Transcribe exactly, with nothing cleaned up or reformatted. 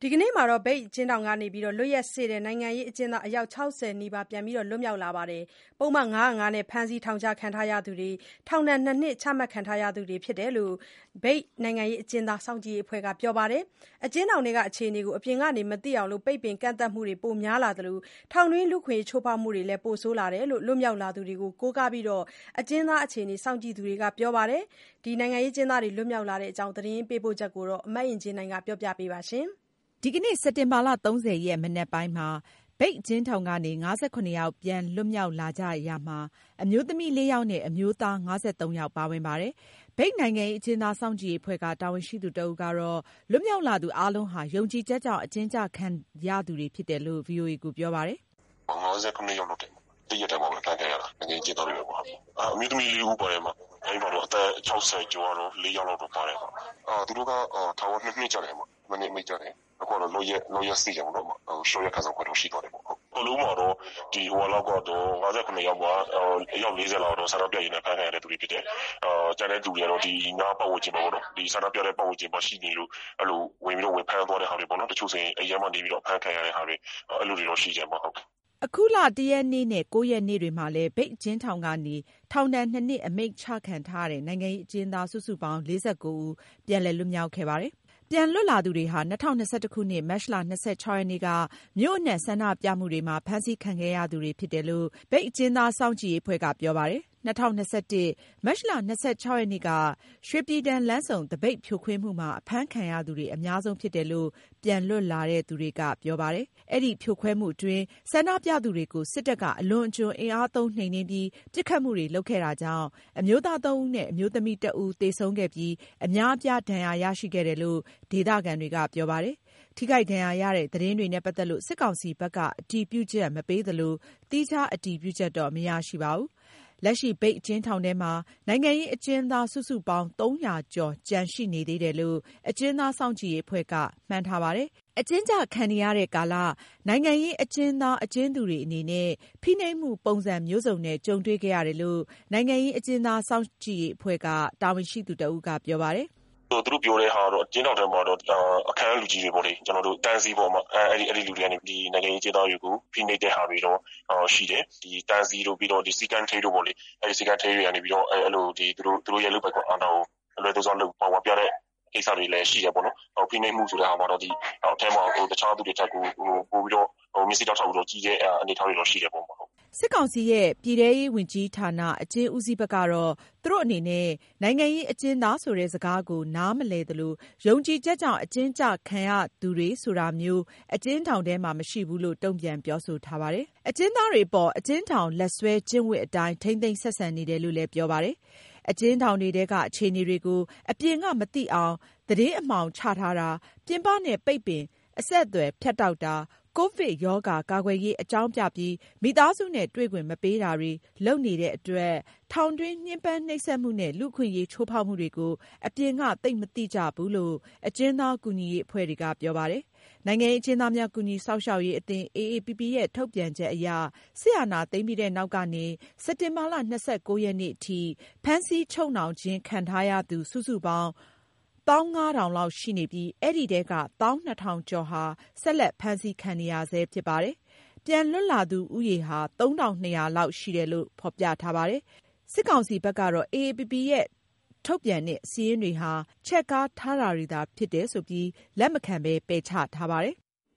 ဒီကနေ့မှာတော့မြိတ်အကျဉ်းထောင်ကနေလွတ်ရက်စေ့တဲ့နိုင်ငံရေးအကျဉ်းသားအယောက်ခြောက်ဆယ်နီးပါးပြန်လည်လွတ်မြောက်လာပါတယ်။ပုဒ်မ ၅၀၅ နဲ့ဖမ်းဆီးထောင်ချခံထားရသူတွေထောင်ဒဏ်နှစ်နှစ်ချမှတ်ခံထားရသူတွေဖြစ်တယ်လို့မြိတ်နိုင်ငံရေးအကျဉ်းသားစောင့်ကြည့်ရေးအဖွဲ့ကပြောပါတယ်။အကျဉ်းထောင်ထဲကအခြေအနေကိုအပြင်ကနေမသိအောင်ပိတ်ပင်ကန့်သတ်မှုတွေပိုများလာသလိုထောင်တွင်းလူ့အခွင့်အရေးချိုးဖောက်မှုတွေလည်းပိုဆိုးလာတယ်လို့လွတ်မြောက်လာသူတွေကိုကိုးကားပြီးအကျဉ်းသားအခြေအနေစောင့်ကြည့်သူတွေကပြောပါတယ်။ဒီနိုင်ငံရေးအကျဉ်းသားတွေလွတ်မြောက်လာတဲ့အကြောင်းသတင်းပေးပို့ချက်ကိုအမတ်ရင်ကျင်းနိုင်ကပြောပြပေးပါမယ်။ဒီကနေ့စက်တင်ဘာလသုံးဆယ်ရက်မနက်ပိုင်းမှာမြိတ်အကျဉ်းထောင်ကနေ၅၇ယောက်ပြန်လွတ်မြောက်လာကြရာမှာအမျိုးသမီးလေးယောက်နဲ့အမျိုးသား၅၃ယောက်ပါဝင်ပါတယ်။မြိတ်နိုင်ငံရေးအကျဉ်းသားစောင့်ကြည့်ရေးအဖွဲ့ကတာဝန်ရှိသူတဦးကတော့လွတ်မြောက်လာသူအားလုံးဟာယုံကြည်ချက်ကြောင့်အကျဉ်းချခံရသူတွေဖြစ်တယ်လို့ ဗွီအိုအေ ကိုပြောပါတယ်။၅၇ယောက်လို့တယ်တရက်တည်းမှာပဲဖမ်းခဲ့ရတာနိုင်ငံရေးအကျဉ်းသားတွေပဲပေါ့။အမျိုးသမီးလေးဦးပါတယ်မှာအဲဒီမှာတော့အသက်၆၀ကျော်တော့လေးယောက်လောက်တော့ပါတယ်ပေါ့။အာသူတို့ကထောင်ဝနှစ်နှစ်ကြတယ်မှာမနေ့မိတ်ကြတယ်အခုတော့လောရက်လောရက်စီကြအောင်တော့ရှော့ရခါဆောင်ခွင့်တော့ရှိတော့တယ်ပေါ့။အလုံးမှာတော့ဒီဟိုလောက်ကတော့၅၇ယောက်မှာအယောက်၄၀လောက်တော့ဆန္ဒပြရင်းနဲ့ဖမ်းခံရတဲ့သူတွေဖြစ်တယ်။အာကျန်တဲ့သူတွေကတော့ဒီနားပတ်ဝန်းကျင်ပေါ့နော်ဒီဆန္ဒပြတဲ့ပတ်ဝန်းကျင်မှာရှိနေလို့အဲ့လိုဝင်ပြီးတော့ဝင်ဖမ်းသွားတဲ့ဟာတွေပေါ့နော်တချို့ဆိုရင်အရင်မှနေပြီးတော့ဖမ်းခံရတဲ့ဟာတွေအဲ့လိုတွေတော့ရှိကြမှာဟုတ်အခုလတရက်နေ့နဲ့ကိုးရက်နေ့တွေမှာလည်းမြိတ်အကျဉ်းထောင်ကနေထောင်ဒဏ်နှစ်နှစ်အမိန့်ချခံထားတဲ့နိုင်ငံရေးအကျဉ်းသားစုစုပေါင်းလေးဆယ့်ကိုဦးပြန်လည်လွတ်မြောက်ခဲ့ပါတယ်။ပြန်လွတ်လာသူတွေဟာ၂၀၂၁ခုနှစ်မတ်လ၂၆ရက်နေ့ကမြို့အနှံ့ဆန္ဒပြမှုတွေမှာဖမ်းဆီးခံခဲ့ရသူတွေဖြစ်တယ်လို့မြိတ်အကျဉ်းသားစောင့်ကြည့်ရေးအဖွဲ့ကပြောပါတယ်။၂၀၂၁မတ်လ၂၆ရက်နေ့ကရွှေပြည်တန်လမ်းဆုံသပိတ်ဖြိုခွင်းမှုမှာအဖမ်းခံရသူတွေအများဆုံးဖြစ်တယ်လို့ပြန်လွတ်လာတဲ့သူတွေကပြောပါတယ်။အဲဒီဖြိုခွဲမှုအတွင်းဆန္ဒပြသူတွေကိုစစ်တပ်ကအလွန်အကျွံအင်အားသုံးနှိမ်နင်းပြီးပစ်ခတ်မှုတွေလုပ်ခဲ့တာကြောင့်အမျိုးသားသုံးဦးနဲ့အမျိုးသမီးတစ်ဦးသေဆုံးခဲ့ပြီးအများအပြားဒဏ်ရာရရှိခဲ့တယ်လို့ဒေသခံတွေကပြောပါတယ်။ထိခိုက်ဒဏ်ရာရတဲ့သတင်းတွေနဲ့ပတ်သက်လို့စစ်ကောင်စီဘက်ကအတည်ပြုချက်မပေးသလိုသီးခြားအတည်ပြုချက်တော့မရရှိပါဘူး။လက်ရှိမြိတ်အကျဉ်းထောင်ထဲမှာနိုင်ငံရေးအကျဉ်းသားစုစုပေါင်းသုံးရာကျော်ကျန်ရှိနေသေးတယ်လို့အကျဉ်းသားစောင့်ကြည့်ရေးအဖွဲ့ကမှန်းထားပါတယ်။အကျဉ်းချခံနေရတဲ့ကာလနိုင်ငံရေးအကျဉ်းသားအကျဉ်းသူတွေအနေနဲ့ဖိနှိပ်မှုပုံစံမျိုးစုံနဲ့ကြုံတွေ့ခဲ့ရတယ်လို့နိုင်ငံရေးအကျဉ်းသားစောင့်ကြည့်ရေးအဖွဲ့ကတာဝန်ရှိသူတဦးကပြောပါတယ်။သူတို့ပြောတဲ့ဟာတော့အကျဉ်းထောင်ထဲမှာတော့အခန်းလူကြီးတွေပေါ့လေကျွန်တော်တို့တန်းစီပေါ်မှာအဲ့ဒီအဲ့ဒီလူတွေကနေဒီနိုင်ငံရေးအကျဉ်းသားတွေကိုဖိနှိပ်တဲ့ဟာတွေတော့ရှိတယ်ဒီတန်းစီတို့ပြီးတော့ဒီစီကံထေးတို့ပေါ့လေအဲ့ဒီစီကံထေးတွေကနေပြီးတော့အဲ့လိုဒီသူတို့သူတို့ရဲ့လုပ်ပိုက်ကအန်တော်အလွယ်တစောလုပ်ပေါ်ပြတဲ့ကိစ္စတွေလည်းရှိရပေါ့နော်ဟိုဖိနှိပ်မှုဆိုတဲ့ဟာမှာတော့ဒီအထဲမှာဟိုတခြားသူတွေထပ်ကိုဟိုပို့ပြီးတော့ဟိုမျက်စိတောက်ထောက်ပြီးတော့ကြီးတဲ့အနေအထားတွေတော့ရှိတယ်ပေါ့ပေါ့စစ်ကောင်စီရဲ့ပြည်ထရေးဝန်ကြီးဌာနအကျဉ်းဦးစီးဘက်ကတော့သူတို့အနေနဲ့နိုင်ငံရေးအကျဉ်းသားဆိုတဲ့စကားကိုနားမလည်သလိုယုံကြည်ချက်ကြောင့်အကျဉ်းချခံရသူတွေဆိုတာမျိုးအကျဉ်းထောင်ထဲမှာမရှိဘူးလို့တုံ့ပြန်ပြောဆိုထားပါတယ်။အကျဉ်းသားတွေပေါ်အကျဉ်းထောင်လက်ဆွဲကျင့်ဝတ်အတိုင်းထိမ့်သိမ်းဆက်ဆံနေတယ်လို့လည်းပြောပါတယ်။အကျဉ်းထောင်တွေထဲကအခြေအနေတွေကိုအပြင်ကမသိအောင်သတင်းအမှောင်ချထားတာပြင်ပနဲ့ပိတ်ပင်အဆက်အသွယ်ဖြတ်တောက်တာကိုဗစ်ရောဂါကာကွယ်ရေးအကြောင်းပြပြီးမိသားစုနဲ့တွေ့ခွင့်မပေးတာတွေလုပ်နေတဲ့အတွက်ထောင်တွင်းညှဉ်းပန်းနှိပ်စက်မှုနဲ့လူ့အခွင့်အရေးချိုးဖောက်မှုတွေကိုအပြင်ကသိမသိကြဘူးလို့အကျဉ်းသားကူညီရေးအဖွဲ့တွေကပြောပါတယ်။နိုင်ငံရေးအကျဉ်းသားများကူညီစောင့်ရှောက်ရေးအသင်း အေအေပီပီ ရဲ့ထုတ်ပြန်ချက်အရစစ်အာဏာသိမ်းပြီးတဲ့နောက်ကနေစက်တင်ဘာလ၂၉ရက်နေ့အထိဖမ်းဆီးချုပ်နှောင်ခြင်းခံထားရသူစုစုပေါင်း၁၅ထောင်လောက်ရှိနေပြီးအဲ့ဒီထဲက၁၂ထောင်ကျော်ဟာဆက်လက်ဖမ်းဆီးခံနေရဆဲဖြစ်ပါတယ်။ပြန်လွတ်လာသူဦးရေဟာ၃ထောင်နှစ်ရာလောက်ရှိတယ်လို့ဖော်ပြထားပါတယ်။စစ်ကောင်စီဘက်ကတော့ အေအေပီပီ ရဲ့ထုတ်ပြန်တဲ့စာရင်းတွေဟာချက်ကားထားတာတွေသာဖြစ်တယ်ဆိုပြီးလက်မခံပဲပယ်ချထားပါတယ်